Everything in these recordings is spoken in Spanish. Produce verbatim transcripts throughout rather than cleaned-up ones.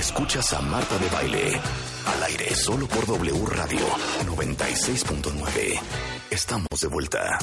Escuchas a Marta de Baile, al aire solo por W Radio noventa y seis punto nueve. Estamos de vuelta.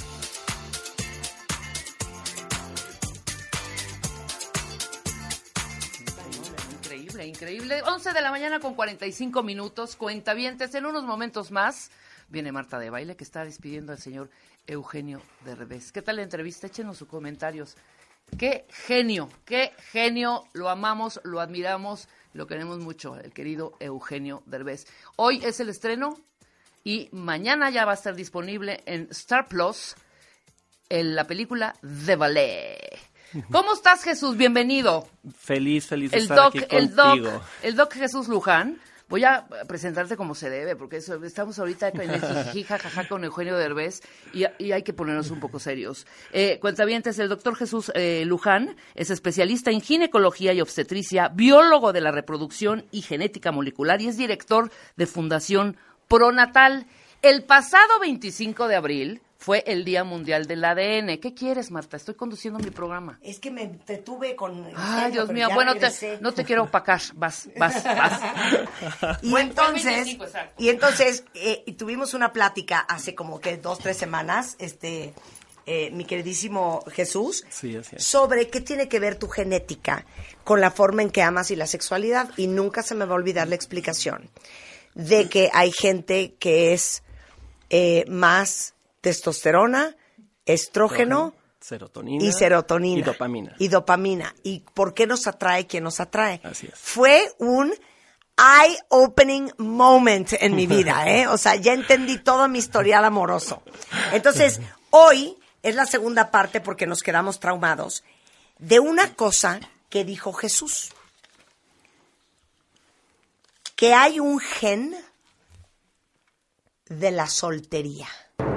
Increíble, increíble. once de la mañana con cuarenta y cinco minutos. Cuentavientes, en unos momentos más viene Marta de Baile, que está despidiendo al señor Eugenio Derbez. ¿Qué tal la entrevista? Échenos sus comentarios. Qué genio, qué genio. Lo amamos, lo admiramos, lo queremos mucho, el querido Eugenio Derbez. Hoy es el estreno y mañana ya va a estar disponible en Star Plus en la película The Ballet. ¿Cómo estás, Jesús? Bienvenido. Feliz, feliz de el estar doc, aquí el contigo. Doc, el Doc Jesús Luján. Voy a presentarte como se debe, porque eso, estamos ahorita en el jiji, jajaja con Eugenio Derbez y, y hay que ponernos un poco serios. Eh, cuentavientes, el doctor Jesús eh, Luján es especialista en ginecología y obstetricia, biólogo de la reproducción y genética molecular y es director de Fundación Pronatal. El pasado veinticinco de abril fue el Día Mundial del A D N. ¿Qué quieres, Marta? Estoy conduciendo mi programa. Es que me entretuve con... Ay, Dios mío. Bueno, te, no te quiero opacar. Vas, vas, vas. y, entonces, y entonces, eh, y tuvimos una plática hace como que dos, tres semanas, este, eh, mi queridísimo Jesús, sí, así es. sobre qué tiene que ver tu genética con la forma en que amas y la sexualidad. Y nunca se me va a olvidar la explicación de que hay gente que es eh, más... testosterona, estrógeno, serotonina y serotonina y dopamina. Y dopamina. ¿Y por qué nos atrae quien nos atrae? Así es. Fue un eye-opening moment en mi vida, ¿eh? O sea, ya entendí todo mi historial amoroso. Entonces, hoy es la segunda parte, porque nos quedamos traumados, de una cosa que dijo Jesús. Que hay un gen de la soltería.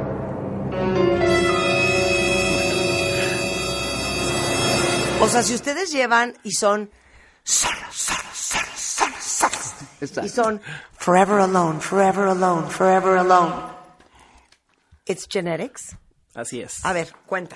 O sea, si ustedes llevan y son solos, solos, solos, solos, solos, y son forever alone, forever alone, forever alone. It's genetics. Así es. A ver, cuenta.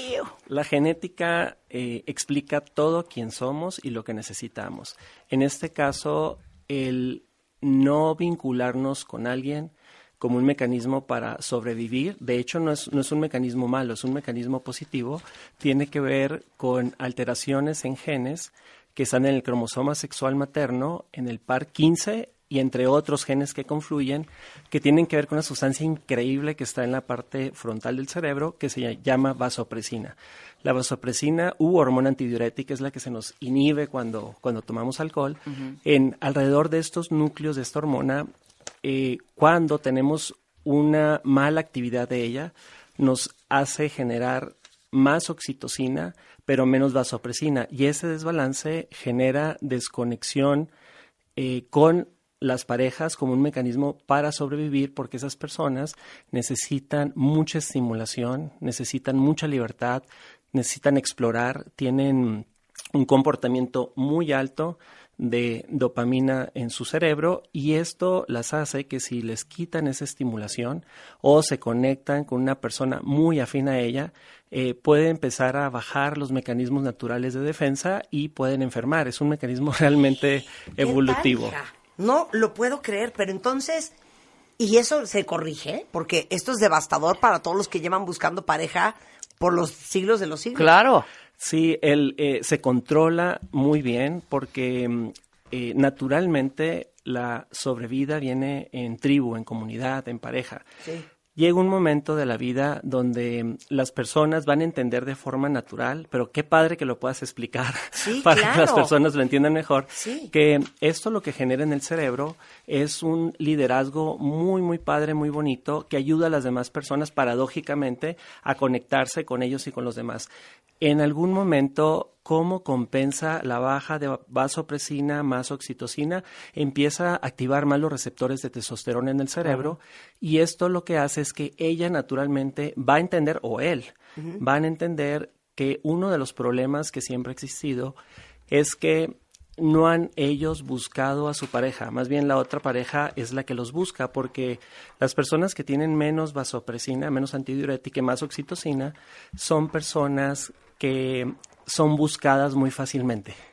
La genética eh, explica todo quién somos y lo que necesitamos. En este caso, el no vincularnos con alguien como un mecanismo para sobrevivir. De hecho, no es, no es un mecanismo malo, es un mecanismo positivo. Tiene que ver con alteraciones en genes que están en el cromosoma sexual materno, en el par quince y entre otros genes que confluyen, que tienen que ver con una sustancia increíble que está en la parte frontal del cerebro que se llama vasopresina. La vasopresina u hormona antidiurética es la que se nos inhibe cuando, cuando tomamos alcohol. Uh-huh. En alrededor de estos núcleos de esta hormona, Eh, cuando tenemos una mala actividad de ella, nos hace generar más oxitocina, pero menos vasopresina. Y ese desbalance genera desconexión eh, con las parejas como un mecanismo para sobrevivir, porque esas personas necesitan mucha estimulación, necesitan mucha libertad, necesitan explorar, tienen un comportamiento muy alto de dopamina en su cerebro, y esto las hace que si les quitan esa estimulación o se conectan con una persona muy afín a ella, eh, puede empezar a bajar los mecanismos naturales de defensa y pueden enfermar. Es un mecanismo realmente evolutivo. No lo puedo creer, pero entonces, ¿y eso se corrige? Porque esto es devastador para todos los que llevan buscando pareja por los siglos de los siglos. Claro. Sí, él eh, se controla muy bien porque eh, naturalmente la sobrevida viene en tribu, en comunidad, en pareja. Sí. Llega un momento de la vida donde las personas van a entender de forma natural, pero qué padre que lo puedas explicar sí, para claro. que las personas lo entiendan mejor, sí. que esto lo que genera en el cerebro es un liderazgo muy, muy padre, muy bonito, que ayuda a las demás personas paradójicamente a conectarse con ellos y con los demás. En algún momento, ¿cómo compensa la baja de vasopresina más oxitocina? Empieza a activar más los receptores de testosterona en el cerebro, uh-huh. y esto lo que hace es que ella naturalmente va a entender, o él, uh-huh. van a entender que uno de los problemas que siempre ha existido es que no han ellos buscado a su pareja, más bien la otra pareja es la que los busca, porque las personas que tienen menos vasopresina, menos antidiurética y más oxitocina, son personas que son buscadas muy fácilmente.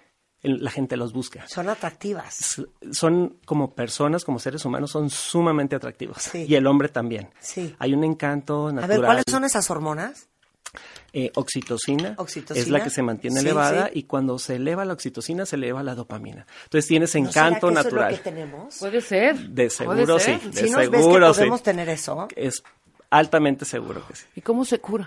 el- la gente los busca. Son atractivas. S- Son como personas, como seres humanos, son sumamente atractivos. Sí. Y el hombre también. Sí. Hay un encanto A natural. ver, ¿cuáles son esas hormonas? Eh, oxitocina, Oxitocina. es la que se mantiene Sí, elevada sí. y cuando se eleva la oxitocina se eleva la dopamina. Entonces tienes ¿No será encanto que natural. Eso es lo que tenemos? Puede ser. De puede seguro ser. sí. Si De nos ves que seguro, sí. podemos tener eso. Es altamente seguro que sí. ¿Y cómo se cura?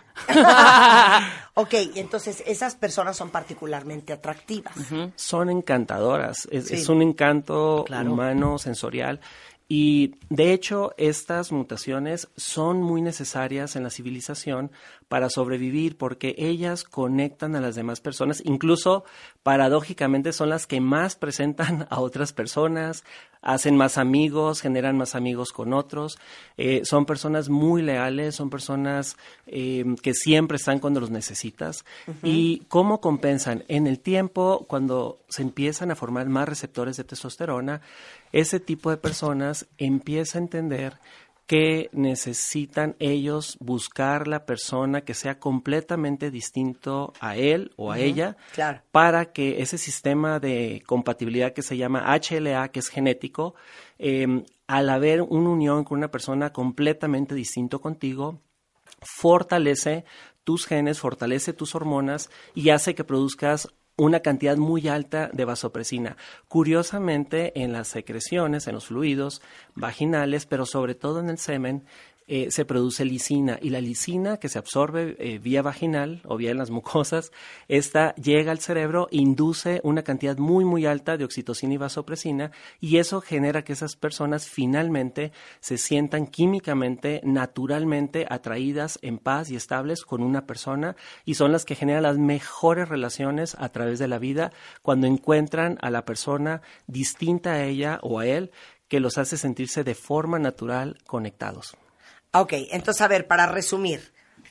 Ok, entonces esas personas son particularmente atractivas. Son encantadoras, es, Sí. es un encanto Claro. humano, sensorial. Y de hecho, estas mutaciones son muy necesarias en la civilización para sobrevivir porque ellas conectan a las demás personas, incluso paradójicamente son las que más presentan a otras personas, hacen más amigos, generan más amigos con otros, eh, son personas muy leales, son personas eh, que siempre están cuando los necesitas. ¿Y cómo compensan? En el tiempo, cuando se empiezan a formar más receptores de testosterona, ese tipo de personas empieza a entender que necesitan ellos buscar la persona que sea completamente distinto a él o a ella, claro. para que ese sistema de compatibilidad que se llama H L A, que es genético, eh, al haber una unión con una persona completamente distinto contigo, fortalece tus genes, fortalece tus hormonas y hace que produzcas una cantidad muy alta de vasopresina. Curiosamente, en las secreciones, en los fluidos vaginales, pero sobre todo en el semen, eh, se produce lisina. Y la lisina, que se absorbe eh, vía vaginal o vía en las mucosas, esta llega al cerebro, induce una cantidad muy, muy alta de oxitocina y vasopresina, y eso genera que esas personas finalmente se sientan químicamente, naturalmente atraídas, en paz y estables con una persona, y son las que generan las mejores relaciones a través de la vida cuando encuentran a la persona distinta a ella o a él, que los hace sentirse de forma natural conectados. Ok, entonces a ver, para resumir.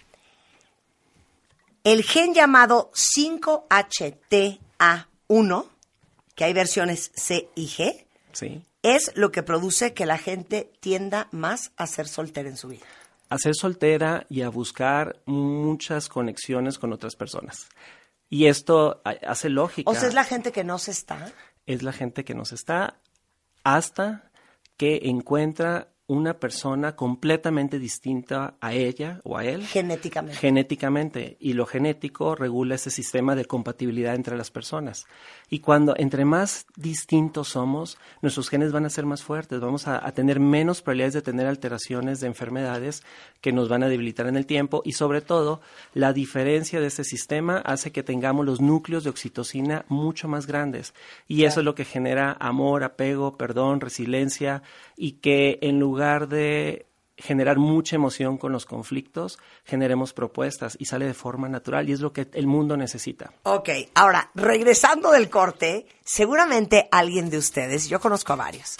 El gen llamado cinco H T A uno, que hay versiones C y G, ¿Sí? es lo que produce que la gente tienda más a ser soltera en su vida. A ser soltera y a buscar muchas conexiones con otras personas. Y esto ha- hace lógica. O sea, es la gente que no se está. Es la gente que nos está hasta que encuentra una persona completamente distinta a ella o a él. Genéticamente. Genéticamente. Y lo genético regula ese sistema de compatibilidad entre las personas. Y cuando entre más distintos somos, nuestros genes van a ser más fuertes. Vamos a, a tener menos probabilidades de tener alteraciones de enfermedades que nos van a debilitar en el tiempo. Y sobre todo, la diferencia de este sistema hace que tengamos los núcleos de oxitocina mucho más grandes. Y eso es lo que genera amor, apego, perdón, resiliencia, y que en lugar de generar mucha emoción con los conflictos, generemos propuestas y sale de forma natural y es lo que el mundo necesita. Ok, ahora, regresando del corte, seguramente alguien de ustedes, yo conozco a varios,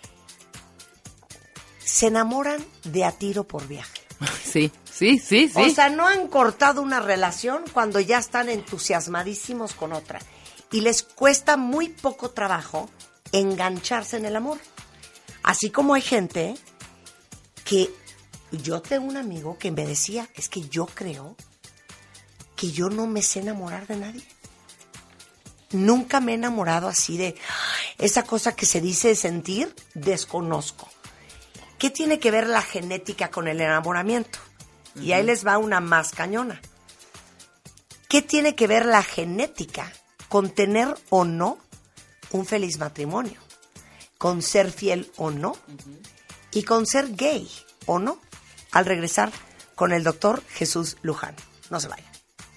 se enamoran de a tiro por viaje. Sí, sí, sí, sí. O sea, no han cortado una relación cuando ya están entusiasmadísimos con otra. Y les cuesta muy poco trabajo engancharse en el amor. Así como hay gente que... Yo tengo un amigo que me decía, es que yo creo que yo no me sé enamorar de nadie. Nunca me he enamorado así de... Esa cosa que se dice sentir, desconozco. ¿Qué tiene que ver la genética con el enamoramiento? Uh-huh. Y ahí les va una más cañona. ¿Qué tiene que ver la genética con tener o no un feliz matrimonio? Con ser fiel o no, uh-huh. y con ser gay o no, al regresar con el doctor Jesús Luján. No se vayan.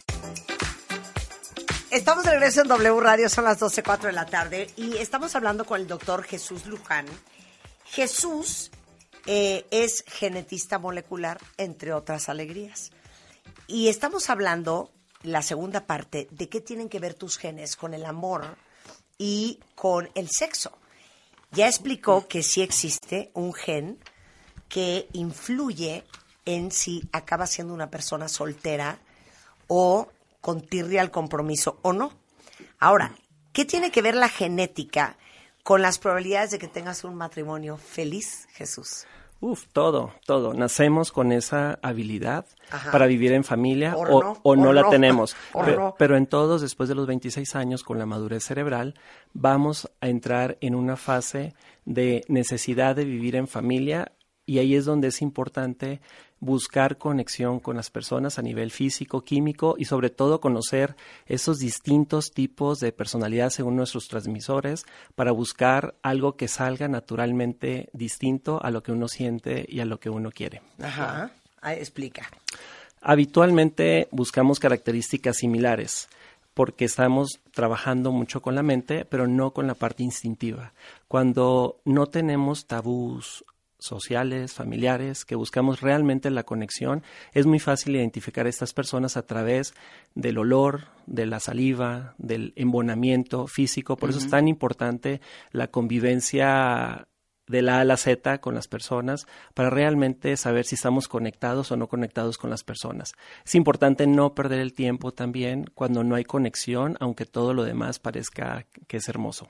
Estamos de regreso en W Radio, son las doce cuatro de la tarde, y estamos hablando con el doctor Jesús Luján. Jesús eh, es genetista molecular, entre otras alegrías. Y estamos hablando, la segunda parte, de qué tienen que ver tus genes con el amor y con el sexo. Ya explicó que sí existe un gen que influye en si acaba siendo una persona soltera o con tirria al compromiso o no. Ahora, ¿qué tiene que ver la genética con las probabilidades de que tengas un matrimonio feliz, Jesús? Uf, todo, todo. Nacemos con esa habilidad Ajá. para vivir en familia O o, no, o no o la no, tenemos. o Pe- no. Pero en todos, después de los veintiséis años, con la madurez cerebral, vamos a entrar en una fase de necesidad de vivir en familia, y ahí es donde es importante buscar conexión con las personas a nivel físico, químico, y sobre todo conocer esos distintos tipos de personalidad según nuestros transmisores, para buscar algo que salga naturalmente distinto a lo que uno siente y a lo que uno quiere. Ajá. Ah, explica. Habitualmente buscamos características similares porque estamos trabajando mucho con la mente, pero no con la parte instintiva. Cuando no tenemos tabús sociales, familiares, que buscamos realmente la conexión, es muy fácil identificar a estas personas a través del olor, de la saliva, del embonamiento físico. Por uh-huh. eso es tan importante la convivencia de la A a la Z con las personas, para realmente saber si estamos conectados o no conectados con las personas. Es importante no perder el tiempo también cuando no hay conexión, aunque todo lo demás parezca que es hermoso.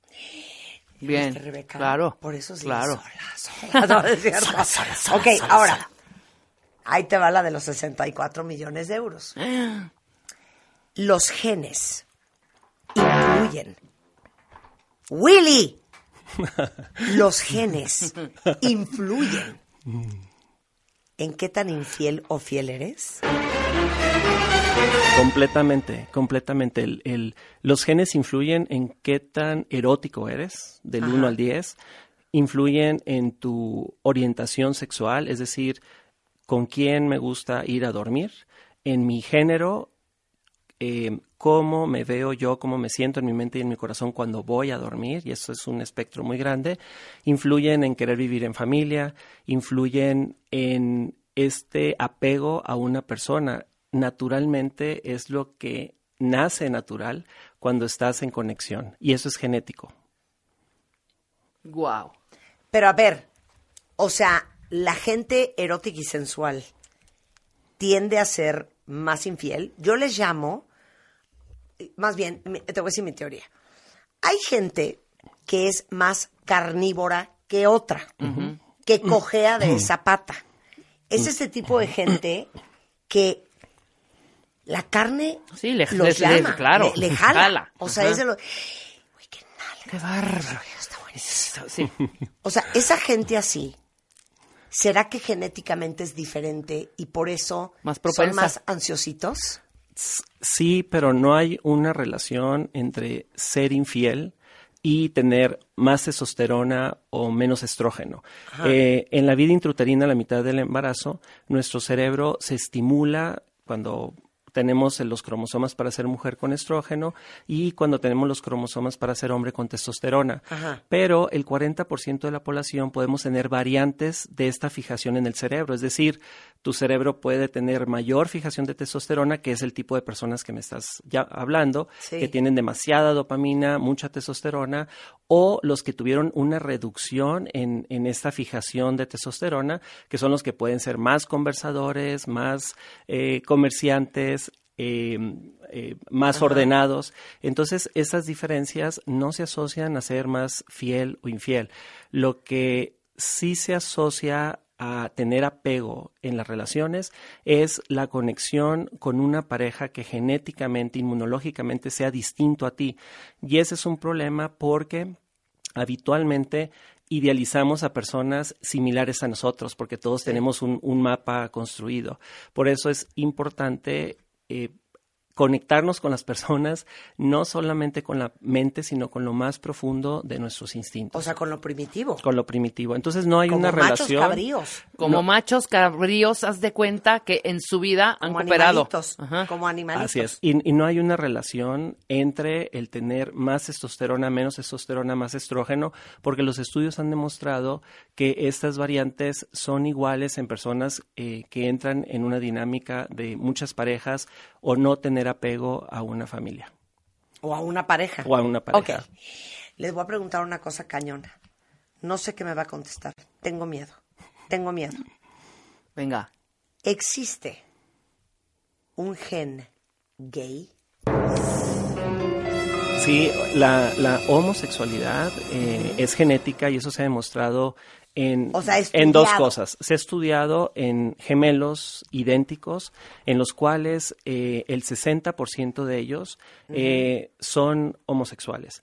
Bien, Rebeca? claro. Por eso sí, claro. sola, sola. No, es cierto. Sola, sola, sola, ok, sola, ahora, sola. Ahí te va la de los sesenta y cuatro millones de euros. Los genes influyen. Willy, los genes influyen en qué tan infiel o fiel eres. Completamente, completamente. El, el, los genes influyen en qué tan erótico eres, del Ajá. uno al diez. Influyen en tu orientación sexual, es decir, con quién me gusta ir a dormir, en mi género, eh, cómo me veo yo, cómo me siento en mi mente y en mi corazón cuando voy a dormir, y eso es un espectro muy grande. Influyen en querer vivir en familia, influyen en este apego a una persona. Naturalmente es lo que nace natural cuando estás en conexión, y eso es genético. Wow. Pero a ver, o sea, la gente erótica y sensual tiende a ser más infiel. Yo les llamo, más bien, te voy a decir mi teoría. Hay gente que es más carnívora que otra, uh-huh. que cojea de esa pata. Es ese tipo de gente que la carne sí, le, los le, llama, le, claro, le, le jala. jala. O sea, Ajá. es de lo... Uy, qué nalga. Qué bárbaro. Está buenísimo. Sí. O sea, esa gente así, ¿será que genéticamente es diferente y por eso más son más ansiositos? Sí, pero no hay una relación entre ser infiel y tener más testosterona o menos estrógeno. Eh, en la vida intrauterina, a la mitad del embarazo, nuestro cerebro se estimula cuando tenemos los cromosomas para ser mujer con estrógeno y cuando tenemos los cromosomas para ser hombre con testosterona. Ajá. Pero el cuarenta por ciento de la población podemos tener variantes de esta fijación en el cerebro. Es decir, tu cerebro puede tener mayor fijación de testosterona, que es el tipo de personas que me estás ya hablando, sí. que tienen demasiada dopamina, mucha testosterona, o los que tuvieron una reducción en, en esta fijación de testosterona, que son los que pueden ser más conversadores, más eh, comerciantes, Eh, eh, más Ajá. ordenados. Entonces, esas diferencias no se asocian a ser más fiel o infiel. Lo que sí se asocia a tener apego en las relaciones es la conexión con una pareja que genéticamente, inmunológicamente sea distinto a ti. Y ese es un problema porque habitualmente idealizamos a personas similares a nosotros porque todos sí. tenemos un, un mapa construido. Por eso es importante Eh, conectarnos con las personas, no solamente con la mente, sino con lo más profundo de nuestros instintos. O sea, con lo primitivo. Con lo primitivo. Entonces no hay Como una machos relación. Cabríos. Como no. machos cabríos, haz de cuenta que en su vida han como cooperado. Animalitos, como animalitos. Así es. Y, y no hay una relación entre el tener más testosterona, menos testosterona, más estrógeno, porque los estudios han demostrado que estas variantes son iguales en personas eh, que entran en una dinámica de muchas parejas o no tener apego a una familia. O a una pareja. O a una pareja. Ok. Les voy a preguntar una cosa cañona. No sé qué me va a contestar. Tengo miedo. Tengo miedo. Venga. ¿Existe un gen gay? Sí, la, la homosexualidad eh, es genética y eso se ha demostrado en, o sea, en dos cosas. Se ha estudiado en gemelos idénticos, en los cuales eh, el sesenta por ciento de ellos eh, uh-huh. son homosexuales.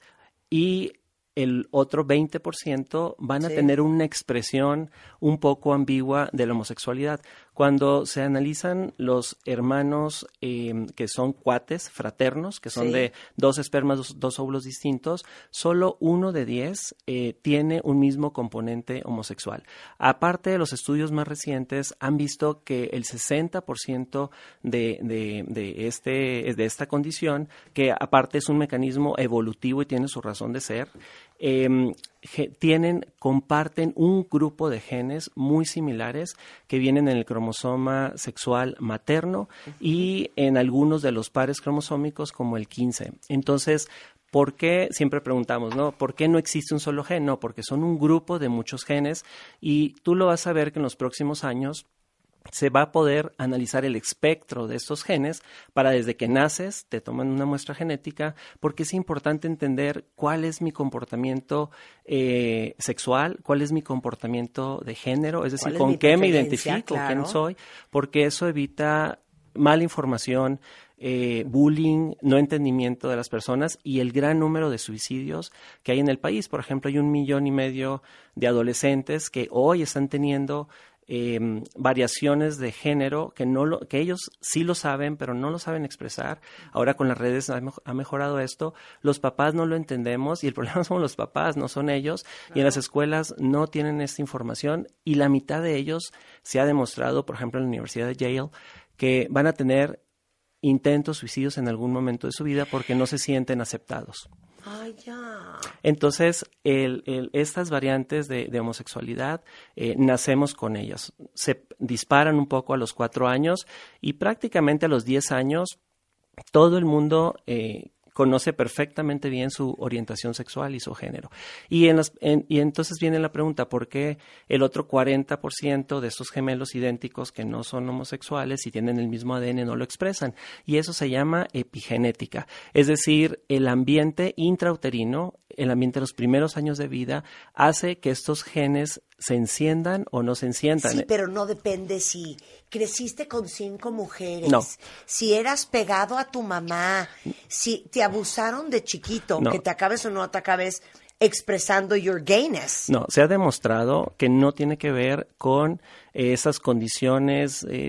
Y el otro veinte por ciento van a sí. tener una expresión un poco ambigua de la homosexualidad. Cuando se analizan los hermanos eh, que son cuates, fraternos, que son sí. de dos espermas, dos, dos óvulos distintos, solo uno de diez eh, tiene un mismo componente homosexual. Aparte de los estudios más recientes, han visto que el sesenta por ciento de, de, de, este, de esta condición, que aparte es un mecanismo evolutivo y tiene su razón de ser, Eh, tienen, comparten un grupo de genes muy similares que vienen en el cromosoma sexual materno uh-huh. y en algunos de los pares cromosómicos como el quince. Entonces, ¿por qué? Siempre preguntamos, ¿no? ¿Por qué no existe un solo gen? No, porque son un grupo de muchos genes y tú lo vas a ver que en los próximos años se va a poder analizar el espectro de estos genes para desde que naces, te toman una muestra genética, porque es importante entender cuál es mi comportamiento eh, sexual, cuál es mi comportamiento de género, es decir, con qué me identifico, claro. quién soy, porque eso evita mala información, eh, bullying, no entendimiento de las personas y el gran número de suicidios que hay en el país. Por ejemplo, hay un millón y medio de adolescentes que hoy están teniendo Eh, variaciones de género que no lo, que ellos sí lo saben, pero no lo saben expresar. Ahora con las redes ha, ha mejorado esto. Los papás no lo entendemos y el problema son los papás, no son ellos. Claro. Y en las escuelas no tienen esta información y la mitad de ellos se ha demostrado, por ejemplo, en la Universidad de Yale, que van a tener intentos suicidios en algún momento de su vida porque no se sienten aceptados. Ay, ya. Entonces, el, el, estas variantes de, de homosexualidad, eh, nacemos con ellas. Se disparan un poco a los cuatro años y prácticamente a los diez años todo el mundo eh, conoce perfectamente bien su orientación sexual y su género. Y, en las, en, y entonces viene la pregunta, ¿por qué el otro cuarenta por ciento de estos gemelos idénticos que no son homosexuales y tienen el mismo A D N no lo expresan? Y eso se llama epigenética, es decir, el ambiente intrauterino, el ambiente de los primeros años de vida, hace que estos genes se enciendan o no se enciendan. Sí, pero no depende si creciste con cinco mujeres, no. si eras pegado a tu mamá, si te abusaron de chiquito, no. que te acabes o no te acabes expresando your gayness. No, se ha demostrado que no tiene que ver con eh, esas condiciones eh,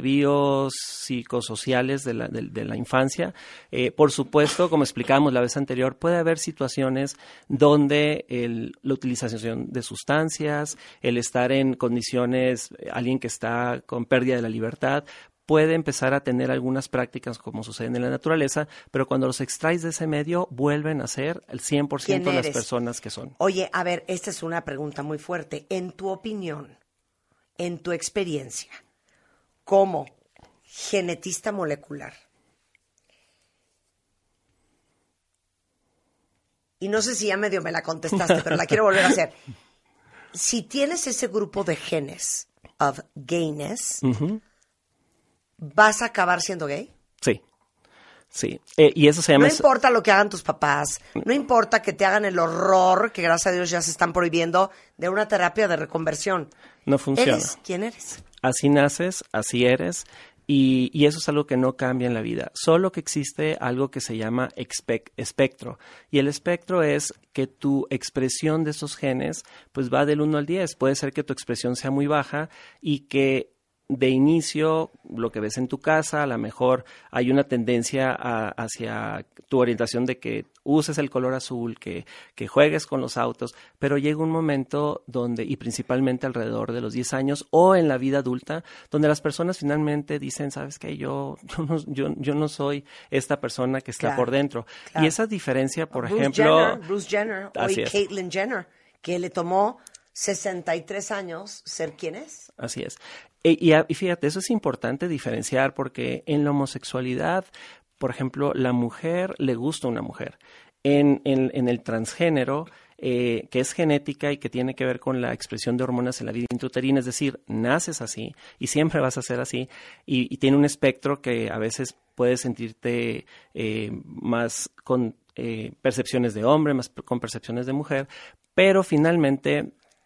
biopsicosociales de la, de, de la infancia. Eh, por supuesto, como explicábamos la vez anterior, puede haber situaciones donde el, la utilización de sustancias, el estar en condiciones, eh, alguien que está con pérdida de la libertad, puede empezar a tener algunas prácticas como sucede en la naturaleza, pero cuando los extraes de ese medio, vuelven a ser el cien por ciento de las personas que son. Oye, a ver, esta es una pregunta muy fuerte. En tu opinión, en tu experiencia, como genetista molecular, y no sé si ya medio me la contestaste, pero la quiero volver a hacer. Si tienes ese grupo de genes of gayness, uh-huh. ¿vas a acabar siendo gay? Sí, sí. Eh, y eso se llama... No importa lo que hagan tus papás, no importa que te hagan el horror, que gracias a Dios ya se están prohibiendo, de una terapia de reconversión. No funciona. ¿Eres quién eres? Así naces, así eres, y, y eso es algo que no cambia en la vida. Solo que existe algo que se llama expec- espectro. Y el espectro es que tu expresión de esos genes pues va del uno al diez. Puede ser que tu expresión sea muy baja y que de inicio, lo que ves en tu casa, a lo mejor hay una tendencia a, hacia tu orientación de que uses el color azul, que, que juegues con los autos, pero llega un momento donde, y principalmente alrededor de los diez años o en la vida adulta, donde las personas finalmente dicen, ¿sabes qué? Yo, yo, no, yo, yo no soy esta persona que está claro, por dentro. Claro. Y esa diferencia, por Bruce ejemplo... Jenner, Bruce Jenner, hoy Caitlyn Jenner, que le tomó sesenta y tres años ser quien es. Así es. Y, y fíjate, eso es importante diferenciar porque en la homosexualidad, por ejemplo, la mujer le gusta a una mujer. En, en, en el transgénero, eh, que es genética y que tiene que ver con la expresión de hormonas en la vida intrauterina, es decir, naces así y siempre vas a ser así y, y tiene un espectro que a veces puedes sentirte eh, más con eh, percepciones de hombre, más con percepciones de mujer, pero finalmente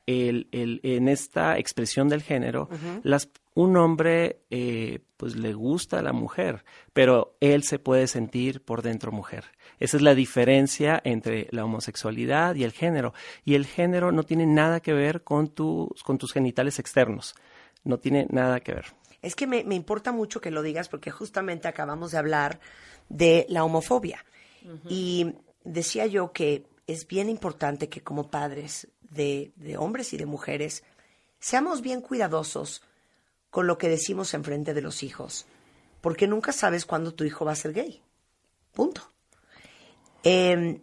el, el, en esta expresión del género, uh-huh. las, un hombre eh, pues le gusta a la mujer, pero él se puede sentir por dentro mujer. Esa es la diferencia entre la homosexualidad y el género. Y el género no tiene nada que ver con, tu, con tus genitales externos. No tiene nada que ver. Es que me, me importa mucho que lo digas porque justamente acabamos de hablar de la homofobia. Uh-huh. Y decía yo que es bien importante que como padres de, de hombres y de mujeres seamos bien cuidadosos con lo que decimos enfrente de los hijos, porque nunca sabes cuándo tu hijo va a ser gay. Punto. Eh,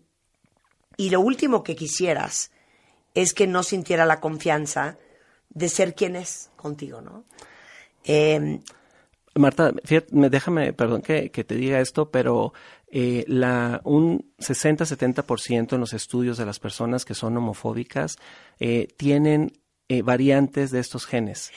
y lo último que quisieras es que no sintiera la confianza de ser quien es contigo, ¿no? Eh, Marta, fíjate, déjame, perdón que, que te diga esto, pero eh, la, un sesenta a setenta por ciento en los estudios de las personas que son homofóbicas eh, tienen eh, variantes de estos genes.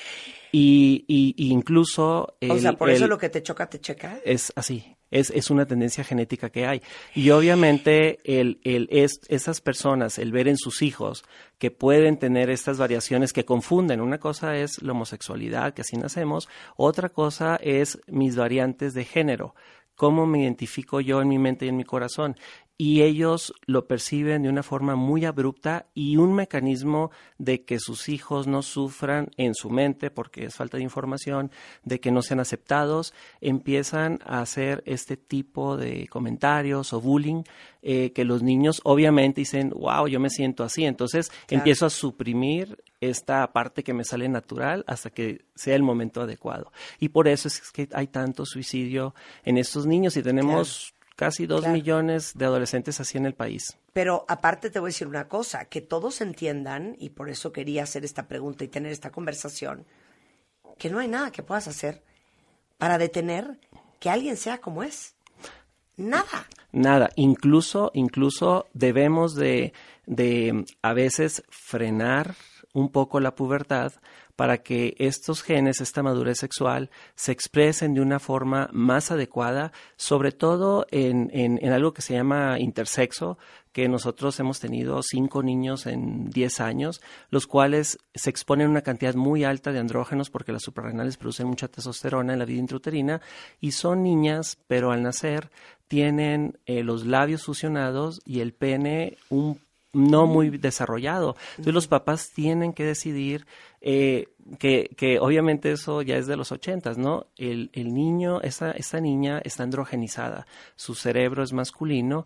Y, y, y incluso... El, o sea, por el, eso lo que te choca, te checa. Es así. Es, es una tendencia genética que hay. Y obviamente el, el, es, esas personas, el ver en sus hijos que pueden tener estas variaciones que confunden. Una cosa es la homosexualidad, que así nacemos. Otra cosa es mis variantes de género. Cómo me identifico yo en mi mente y en mi corazón. Y ellos lo perciben de una forma muy abrupta y un mecanismo de que sus hijos no sufran en su mente porque es falta de información, de que no sean aceptados, empiezan a hacer este tipo de comentarios o bullying eh, que los niños obviamente dicen, wow, yo me siento así. Entonces claro. empiezo a suprimir esta parte que me sale natural hasta que sea el momento adecuado. Y por eso es que hay tanto suicidio en estos niños y tenemos... Claro. Casi dos claro. millones de adolescentes así en el país. Pero aparte te voy a decir una cosa, que todos entiendan, y por eso quería hacer esta pregunta y tener esta conversación, que no hay nada que puedas hacer para detener que alguien sea como es. Nada. Nada. Incluso, incluso debemos de, de a veces frenar un poco la pubertad para que estos genes, esta madurez sexual, se expresen de una forma más adecuada, sobre todo en, en, en algo que se llama intersexo, que nosotros hemos tenido cinco niños en diez años, los cuales se exponen a una cantidad muy alta de andrógenos porque las suprarrenales producen mucha testosterona en la vida intrauterina y son niñas, pero al nacer tienen eh, los labios fusionados y el pene un no muy desarrollado. Entonces los papás tienen que decidir eh, que, que obviamente eso ya es de los ochentas, ¿no? El, el niño, esa, esa niña está androgenizada, su cerebro es masculino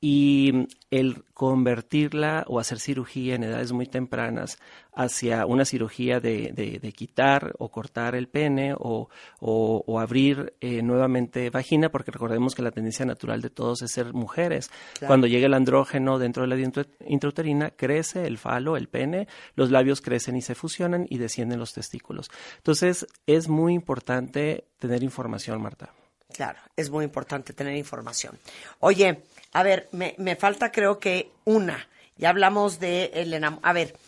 y el convertirla o hacer cirugía en edades muy tempranas hacia una cirugía de, de, de quitar o cortar el pene o, o, o abrir eh, nuevamente vagina, porque recordemos que la tendencia natural de todos es ser mujeres. Claro. Cuando llega el andrógeno dentro de la vida intrauterina, crece el falo, el pene, los labios crecen y se fusionan y descienden los testículos. Entonces, es muy importante tener información, Marta. Claro, es muy importante tener información. Oye, a ver, me, me falta creo que una. Ya hablamos de el enam- A ver,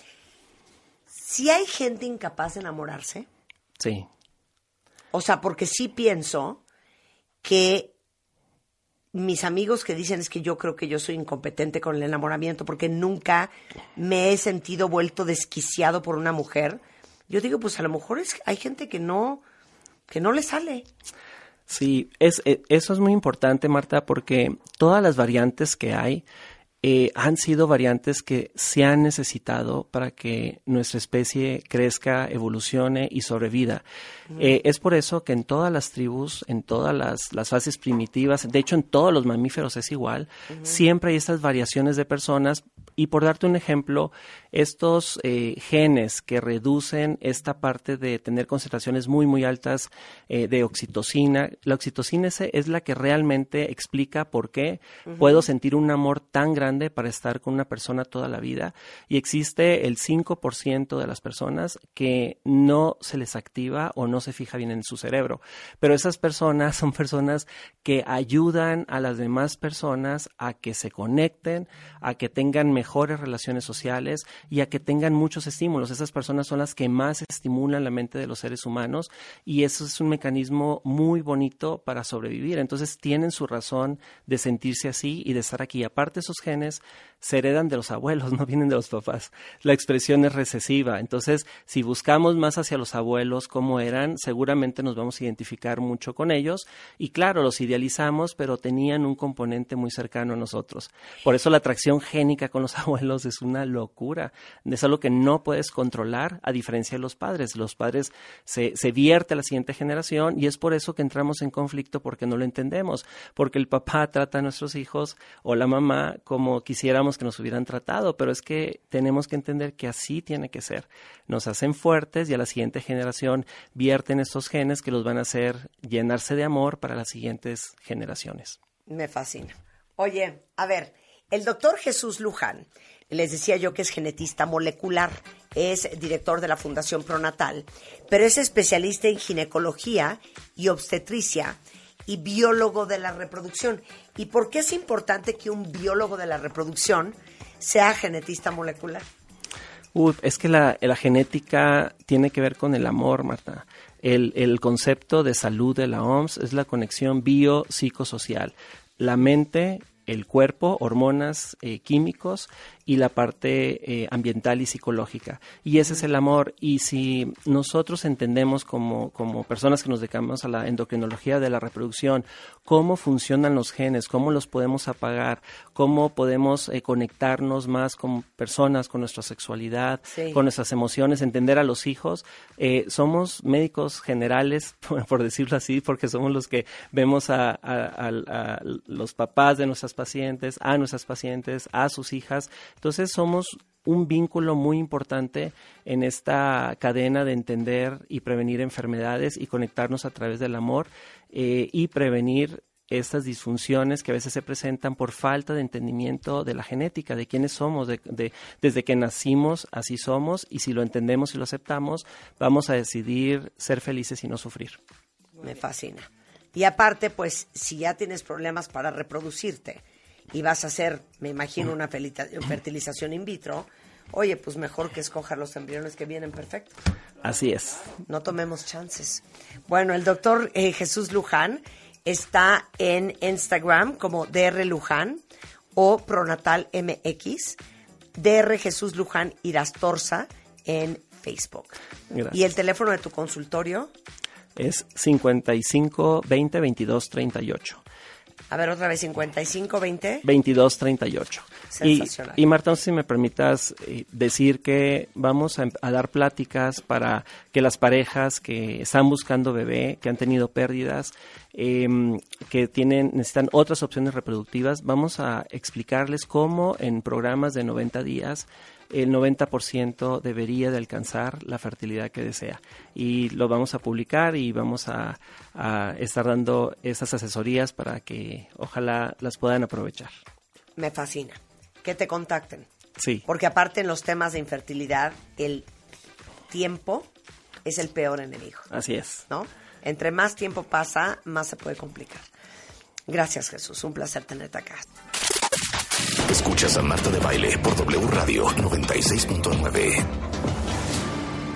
¿sí hay gente incapaz de enamorarse? Sí. O sea, porque sí pienso que mis amigos que dicen es que yo creo que yo soy incompetente con el enamoramiento porque nunca me he sentido vuelto desquiciado por una mujer. Yo digo, pues a lo mejor es, hay gente que no, que no le sale. Sí, es, eso es muy importante, Marta, porque todas las variantes que hay eh, han sido variantes que se han necesitado para que nuestra especie crezca, evolucione y sobreviva. Uh-huh. Eh, es por eso que en todas las tribus, en todas las, las fases primitivas, de hecho en todos los mamíferos es igual, uh-huh. siempre hay estas variaciones de personas. Y por darte un ejemplo, estos eh, genes que reducen esta parte de tener concentraciones muy, muy altas eh, de oxitocina, la oxitocina es la que realmente explica por qué uh-huh. puedo sentir un amor tan grande para estar con una persona toda la vida. Y existe el cinco por ciento de las personas que no se les activa o no se fija bien en su cerebro. Pero esas personas son personas que ayudan a las demás personas a que se conecten, a que tengan mejor mejores relaciones sociales y a que tengan muchos estímulos. Esas personas son las que más estimulan la mente de los seres humanos y eso es un mecanismo muy bonito para sobrevivir. Entonces tienen su razón de sentirse así y de estar aquí. Aparte, esos genes se heredan de los abuelos, no vienen de los papás. La expresión es recesiva. Entonces, si buscamos más hacia los abuelos cómo eran, seguramente nos vamos a identificar mucho con ellos. Y claro, los idealizamos, pero tenían un componente muy cercano a nosotros. Por eso la atracción génica con los abuelos es una locura. Es algo que no puedes controlar, a diferencia de los padres. Los padres se, se vierte a la siguiente generación y es por eso que entramos en conflicto porque no lo entendemos. Porque el papá trata a nuestros hijos o la mamá como quisiéramos que nos hubieran tratado, pero es que tenemos que entender que así tiene que ser. Nos hacen fuertes y a la siguiente generación vierten estos genes que los van a hacer llenarse de amor para las siguientes generaciones. Me fascina. Oye, a ver, el doctor Jesús Luján, les decía yo que es genetista molecular, es director de la Fundación Pronatal, pero es especialista en ginecología y obstetricia y biólogo de la reproducción. ¿Y por qué es importante que un biólogo de la reproducción sea genetista molecular? Uy, es que la, la genética tiene que ver con el amor, Marta. El, el concepto de salud de la O M S es la conexión biopsicosocial. La mente, el cuerpo, hormonas, eh, químicos y la parte eh, ambiental y psicológica. Y ese es el amor. Y si nosotros entendemos como, como personas que nos dedicamos a la endocrinología de la reproducción, cómo funcionan los genes, cómo los podemos apagar, cómo podemos eh, conectarnos más con personas, con nuestra sexualidad, sí. con nuestras emociones, entender a los hijos, eh, somos médicos generales, por, por decirlo así, porque somos los que vemos a, a, a, a los papás de nuestras pacientes, a nuestras pacientes, a sus hijas. Entonces somos un vínculo muy importante en esta cadena de entender y prevenir enfermedades y conectarnos a través del amor eh, y prevenir estas disfunciones que a veces se presentan por falta de entendimiento de la genética, de quiénes somos, de, de, desde que nacimos así somos y si lo entendemos y lo aceptamos, vamos a decidir ser felices y no sufrir. Me fascina. Y aparte, pues, si ya tienes problemas para reproducirte, y vas a hacer, me imagino, una fertilización in vitro, oye, pues mejor que escojas los embriones que vienen perfectos. Así es. No tomemos chances. Bueno, el doctor eh, Jesús Luján está en Instagram como D R Luján o Pronatal M X, D R Jesús Luján Irastorza en Facebook. Gracias. ¿Y el teléfono de tu consultorio? Es cincuenta y cinco veinte veintidós treinta y ocho. A ver, otra vez, cincuenta y cinco veinte. veintidós treinta y ocho. Sensacional. Y, y Marta, si me permitas eh, decir que vamos a, a dar pláticas para que las parejas que están buscando bebé, que han tenido pérdidas, eh, que tienen necesitan otras opciones reproductivas, vamos a explicarles cómo en programas de noventa días el noventa por ciento debería de alcanzar la fertilidad que desea. Y lo vamos a publicar y vamos a, a estar dando esas asesorías para que ojalá las puedan aprovechar. Me fascina. Que te contacten. Sí. Porque aparte en los temas de infertilidad, el tiempo es el peor enemigo. Así es. ¿No? Entre más tiempo pasa, más se puede complicar. Gracias, Jesús. Un placer tenerte acá. Escuchas a Marta de Baile por W Radio noventa y seis punto nueve.